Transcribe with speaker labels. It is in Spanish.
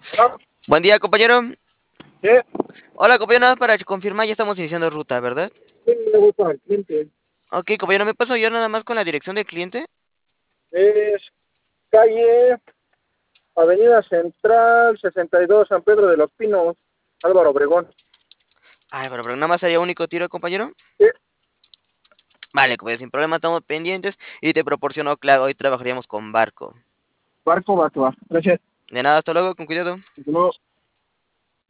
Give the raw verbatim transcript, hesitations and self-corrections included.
Speaker 1: Ah,
Speaker 2: Buen día, compañero.
Speaker 1: sí,
Speaker 2: Hola, compañero, nada más para confirmar, ya estamos iniciando ruta, ¿verdad?
Speaker 1: sí, le gusta al cliente.
Speaker 2: Ok, compañero, ¿me paso yo nada más con la dirección del cliente?
Speaker 1: Es calle Avenida Central sesenta y dos, San Pedro de los Pinos, Álvaro Obregón.
Speaker 2: Ay, pero, pero nada más sería único tiro, compañero.
Speaker 1: Sí,
Speaker 2: Vale, compañero, sin problema, estamos pendientes y te proporciono, claro, hoy trabajaríamos con barco.
Speaker 1: barco va que va. Gracias.
Speaker 2: De nada, hasta luego, con cuidado.
Speaker 1: Hasta luego.